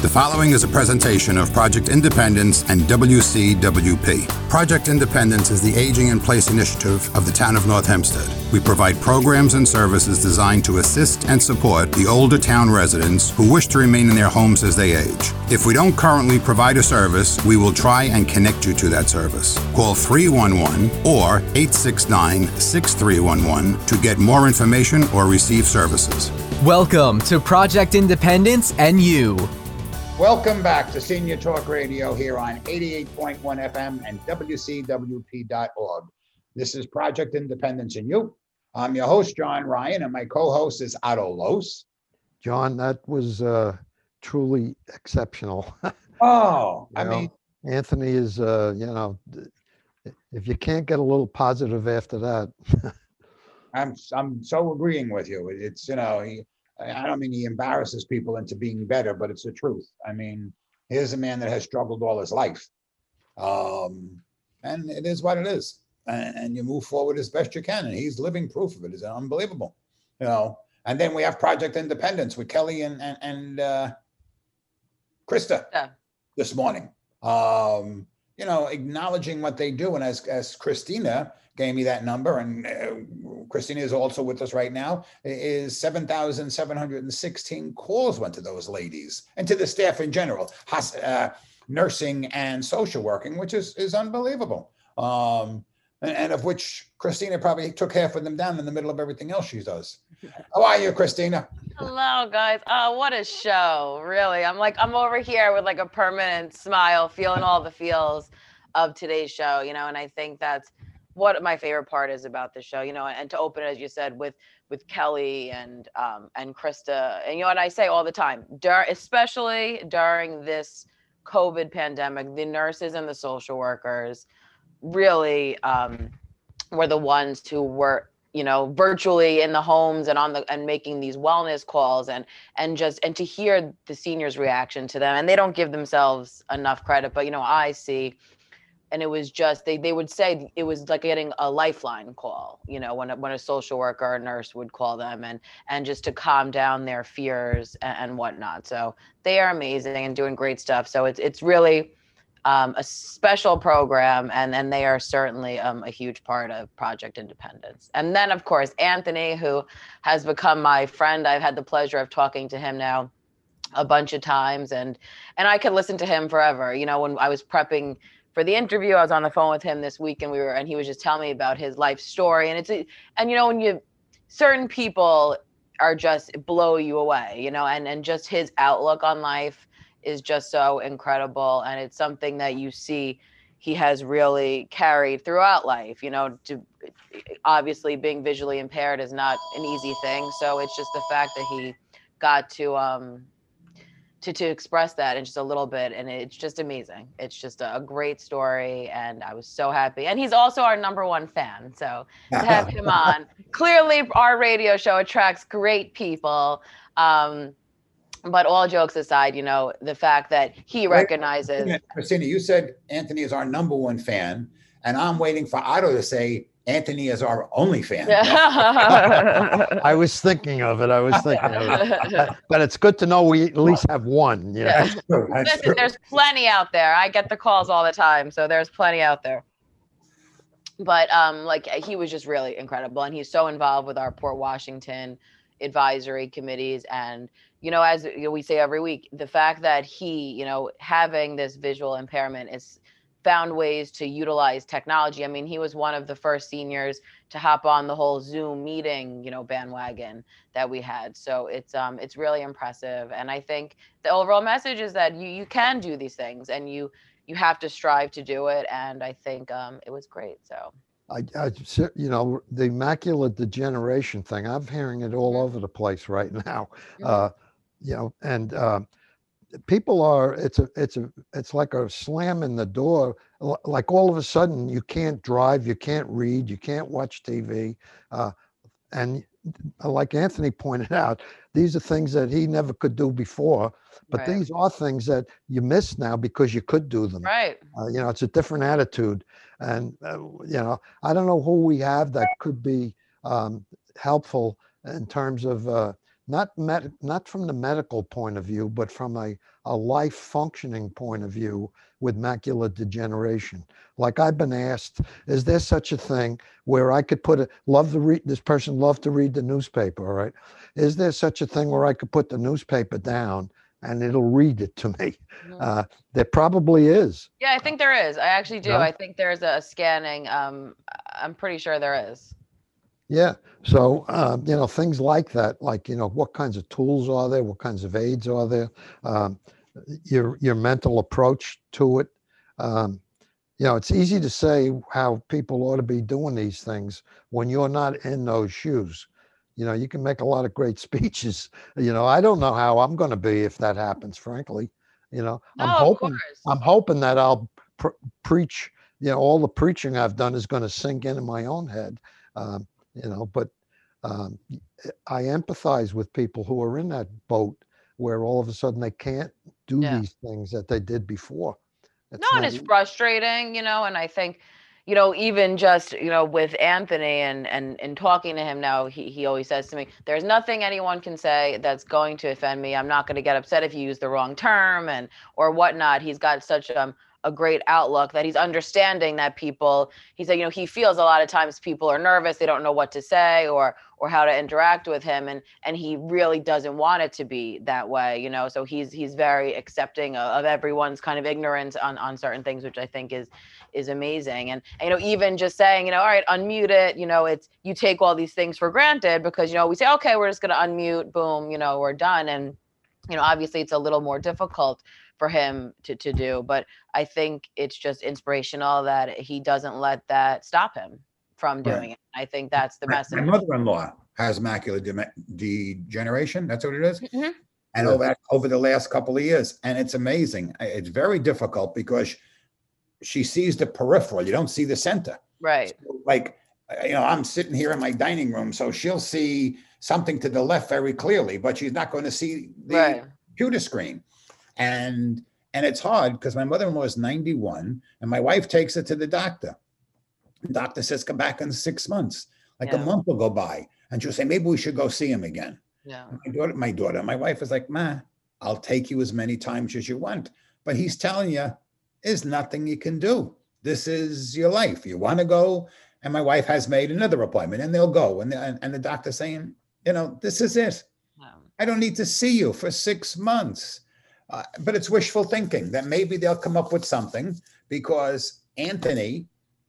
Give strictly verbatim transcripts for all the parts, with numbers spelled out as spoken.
The following is a presentation of Project Independence and W C W P. Project Independence is the Aging in Place initiative of the town of North Hempstead. We provide programs and services designed to assist and support the older town residents who wish to remain in their homes as they age. If we don't currently provide a service, we will try and connect you to that service. Call three one one or eight six nine, six three one one to get more information or receive services. Welcome to Project Independence and You. Welcome back to Senior Talk Radio here on eighty-eight point one F M and W C W P dot org. This is Project Independence and You. I'm your host, John Ryan, and my co-host is Otto Los. John, that was uh, truly exceptional. Oh, I know, mean, Anthony is, uh, you know, if you can't get a little positive after that. I'm I'm so agreeing with you. It's, you know, he, I don't mean he embarrasses people into being better, but it's the truth. I mean, here's a man that has struggled all his life. Um, and it is what it is. And, and you move forward as best you can. And he's living proof of it. It's unbelievable. You know, and then we have Project Independence with Kelly and and, and uh, Krista yeah. this morning. Um, you know, acknowledging what they do. And as as Christina gave me that number, and uh, Christina is also with us right now, is seven thousand seven hundred sixteen calls went to those ladies and to the staff in general, uh, nursing and social working, which is, is unbelievable. Um, and, and of which Christina probably took half of them down in the middle of everything else she does. How are you, Christina? Hello, guys. Oh, what a show. Really. I'm like, I'm over here with like a permanent smile, feeling all the feels of today's show, you know, and I think that's what my favorite part is about the show, you know, and to open, as you said, with with Kelly and um, and Krista, and you know what I say all the time, dur- especially during this COVID pandemic, the nurses and the social workers really um, were the ones who were, you know, virtually in the homes and on the and making these wellness calls, and and just and to hear the seniors' reaction to them, and they don't give themselves enough credit, but you know, I see. And it was just, they, they would say it was like getting a lifeline call, you know, when a, when a social worker or a nurse would call them, and and just to calm down their fears and, and whatnot. So they are amazing and doing great stuff. So it's it's really um, a special program, and and they are certainly um, a huge part of Project Independence. And then, of course, Anthony, who has become my friend. I've had the pleasure of talking to him now a bunch of times, and and I could listen to him forever. You know, when I was prepping for the interview, I was on the phone with him this week, and we were, and he was just telling me about his life story. And it's, a, and you know, when you, certain people are just blow you away, you know, and, and just his outlook on life is just so incredible. And it's something that you see he has really carried throughout life, you know, to obviously being visually impaired is not an easy thing. So it's just the fact that he got to, um, To, to express that in just a little bit, and it's just amazing. It's just a, a great story, and I was so happy. And he's also our number one fan, so to have him on. Clearly, our radio show attracts great people. Um, but all jokes aside, you know, the fact that he recognizes. Wait, Christina, you said Anthony is our number one fan, and I'm waiting for Otto to say Anthony is our only fan. I was thinking of it. I was thinking of it. But it's good to know we at least have one. You know? Yeah. That's true. That's Listen, true. There's plenty out there. I get the calls all the time, so there's plenty out there. But um, like he was just really incredible, and he's so involved with our Port Washington advisory committees. And you know, as we say every week, the fact that he, you know, having this visual impairment is found ways to utilize technology. I mean, he was one of the first seniors to hop on the whole Zoom meeting, you know, bandwagon that we had. So it's um it's really impressive. And I think the overall message is that you you can do these things, and you you have to strive to do it. And I think um it was great. So I, I you know, the macular degeneration thing, I'm hearing it all mm-hmm. over the place right now. Mm-hmm. Uh, you know, and uh, people are, it's a, it's a, it's like a slam in the door. Like all of a sudden you can't drive, you can't read, you can't watch T V. Uh, and like Anthony pointed out, these are things that he never could do before, but right. these are things that you miss now because you could do them. Right. Uh, you know, it's a different attitude. And, uh, you know, I don't know who we have that could be um, helpful in terms of uh, not med, not from the medical point of view, but from a, a life functioning point of view with macular degeneration. Like I've been asked, is there such a thing where I could put a, love to read, this person loved to read the newspaper, all right? Is there such a thing where I could put the newspaper down and it'll read it to me? Mhm. Uh, there probably is. Yeah, I think there is. I actually do. No? I think there's a scanning. Um, I'm pretty sure there is. Yeah. So, um, you know, things like that, like, you know, what kinds of tools are there? What kinds of aids are there? Um, your, your mental approach to it. Um, you know, it's easy to say how people ought to be doing these things when you're not in those shoes. You know, you can make a lot of great speeches. You know, I don't know how I'm going to be if that happens, frankly. You know, No, I'm of hoping, course. I'm hoping that I'll pr- preach, you know, all the preaching I've done is going to sink into my own head. Um, you know, but um, I empathize with people who are in that boat where all of a sudden they can't do Yeah. these things that they did before. It's No, and not it's e- frustrating, you know, and I think, you know, even just, you know, with Anthony and and and talking to him now, he he always says to me, there's nothing anyone can say that's going to offend me. I'm not going to get upset if you use the wrong term and or whatnot. He's got such um a great outlook that he's understanding that people, he said, you know, he feels a lot of times people are nervous, they don't know what to say or or how to interact with him, and and he really doesn't want it to be that way, you know. So he's he's very accepting of, of everyone's kind of ignorance on on certain things, which I think is is amazing. And, and you know, even just saying, you know, all right, unmute it, you know, it's, you take all these things for granted because, you know, we say, okay, we're just going to unmute, boom, you know, we're done. And you know, obviously it's a little more difficult for him to, to do, but I think it's just inspirational that he doesn't let that stop him from doing Right. it. I think that's the My, message. my mother-in-law has macular de- degeneration. That's what it is. Mhm. And Yeah. over, over the last couple of years, and it's amazing. It's very difficult because she sees the peripheral. You don't see the center. Right. So, like, you know, I'm sitting here in my dining room, so she'll see something to the left very clearly, but she's not going to see the Right. computer screen. And and it's hard because my mother-in-law is ninety-one, and my wife takes her to the doctor. The doctor says, come back in six months. Like Yeah. a month will go by, and she'll say, maybe we should go see him again. Yeah. My daughter, my daughter, my wife is like, Ma, I'll take you as many times as you want. But he's telling you, there's nothing you can do. This is your life. You want to go. And my wife has made another appointment, and they'll go. And the, and the doctor's saying, you know, this is it. Yeah. I don't need to see you for six months. Uh, but it's wishful thinking that maybe they'll come up with something, because Anthony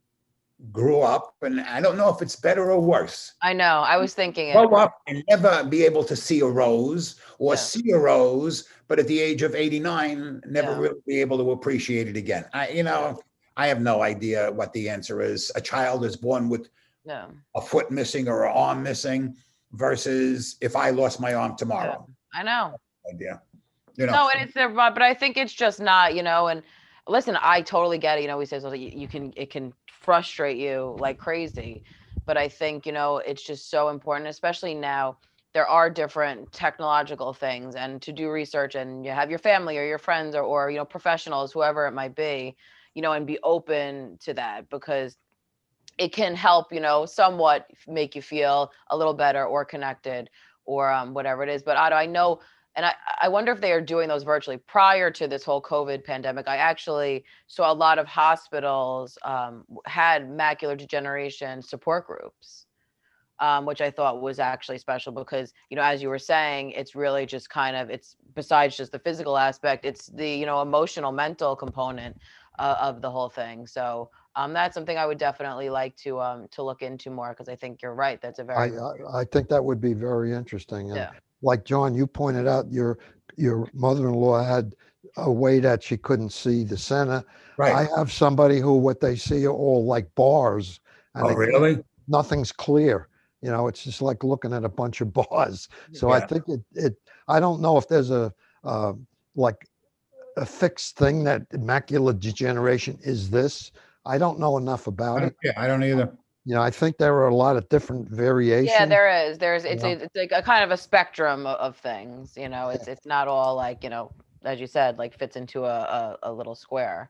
grew up, and I don't know if it's better or worse. I know. I was thinking it. Grow up and never be able to see a rose, or Yeah. see a rose, but at the age of eighty-nine, never Yeah. really be able to appreciate it again. I, you know, I have no idea what the answer is. A child is born with Yeah. a foot missing or an arm missing, versus if I lost my arm tomorrow. I know. Idea. You know. No, and it's there, but but I think it's just not, you know, and listen, I totally get it. You know, we say something, you, you can, it can frustrate you like crazy, but I think, you know, it's just so important, especially now there are different technological things, and to do research, and you have your family or your friends or, or, you know, professionals, whoever it might be, you know, and be open to that, because it can help, you know, somewhat make you feel a little better or connected or um, whatever it is. But Otto, I know, and I, I wonder if they are doing those virtually. Prior to this whole COVID pandemic, I actually saw a lot of hospitals um, had macular degeneration support groups, um, which I thought was actually special because, you know, as you were saying, it's really just kind of, it's besides just the physical aspect, it's the, you know, emotional, mental component uh, of the whole thing. So um, that's something I would definitely like to um, to look into more, because I think you're right. That's a I, very, I, I think that would be very interesting. And yeah. like John, you pointed out, your your mother-in-law had a way that she couldn't see the center. Right. I have somebody who what they see are all like bars. And Oh, they- really? Nothing's clear. You know, it's just like looking at a bunch of bars. So I Yeah. think it, it, I don't know if there's a, uh, like a fixed thing that macular degeneration is this. I don't know enough I about don't, it. yeah, I don't either. You know, I think there are a lot of different variations. Yeah, there is. There's it's Yeah. a, it's like a kind of a spectrum of, of things. You know, it's it's not all like, you know, as you said, like fits into a a, a little square.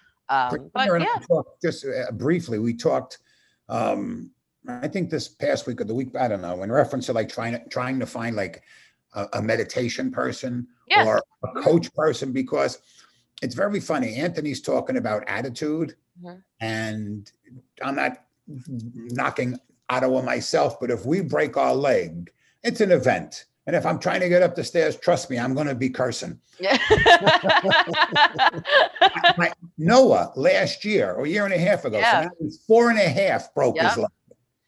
Um, but Christina and I yeah, talked just uh, briefly, we talked, um, I think this past week or the week, I don't know, in reference to like trying to, trying to find like a, a meditation person Yes. or a coach person, because it's very funny. Anthony's talking about attitude, Mhm. and I'm not knocking Ottawa myself, but if we break our leg, it's an event. And if I'm trying to get up the stairs, trust me, I'm going to be cursing. Yeah. My, Noah last year or a year and a half ago, Yeah. so now he's four and a half, broke his Yeah. leg.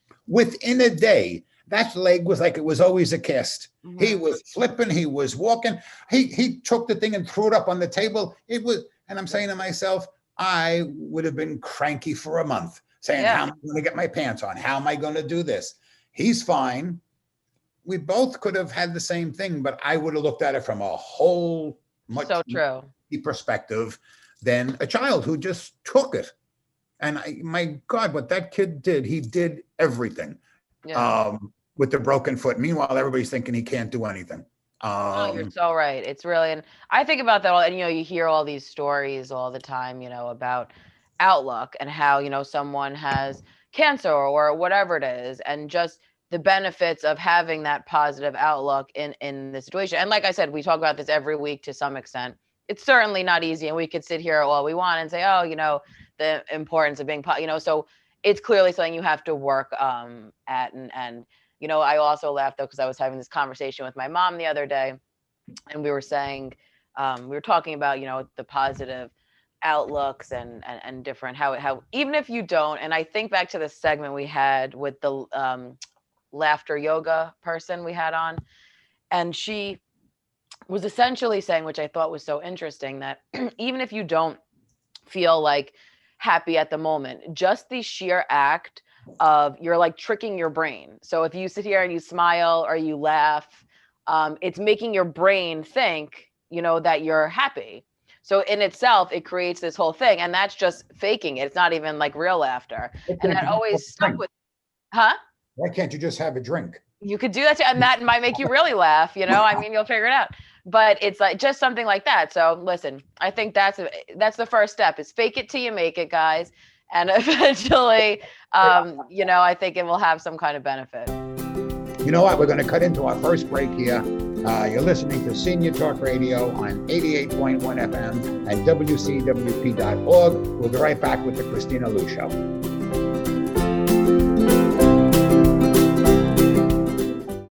Within a day, that leg was like it was always a cast. Mhm. He was flipping, he was walking. He he took the thing and threw it up on the table. It was, and I'm saying to myself, I would have been cranky for a month, saying, Yeah. how am I going to get my pants on? How am I going to do this? He's fine. We both could have had the same thing, but I would have looked at it from a whole much So true. perspective than a child who just took it. And I, my God, what that kid did, he did everything Yeah. um, with the broken foot. Meanwhile, everybody's thinking he can't do anything. Oh, you're Um, so right. It's really, and I think about that all, and you know, you hear all these stories all the time, you know, about outlook and how, you know, someone has cancer or whatever it is, and just the benefits of having that positive outlook in in the situation. And like I said, we talk about this every week to some extent. It's certainly not easy, and we could sit here all we want and say, oh, you know, the importance of being, po- you know, so it's clearly something you have to work um, at. And, and, you know, I also laughed though, because I was having this conversation with my mom the other day, and we were saying, um, we were talking about, you know, the positive outlooks and, and, and different, how, how, even if you don't, and I think back to the segment we had with the um, laughter yoga person we had on, and she was essentially saying, which I thought was so interesting, that even if you don't feel like happy at the moment, just the sheer act of, you're like tricking your brain. So if you sit here and you smile or you laugh, um, it's making your brain think, you know, that you're happy. So in itself, it creates this whole thing, and that's just faking it. It's not even like real laughter. And that always stuck with, huh? Why can't you just have a drink? You could do that too, and that might make you really laugh, you know, I mean, you'll figure it out. But it's like just something like that. So listen, I think that's a, that's the first step, is fake it till you make it, guys. And eventually, um, you know, I think it will have some kind of benefit. You know what? We're going to cut into our first break here. Uh, you're listening to Senior Talk Radio on eighty-eight point one F M and W C W P dot org. We'll be right back with the Christina Liu Show.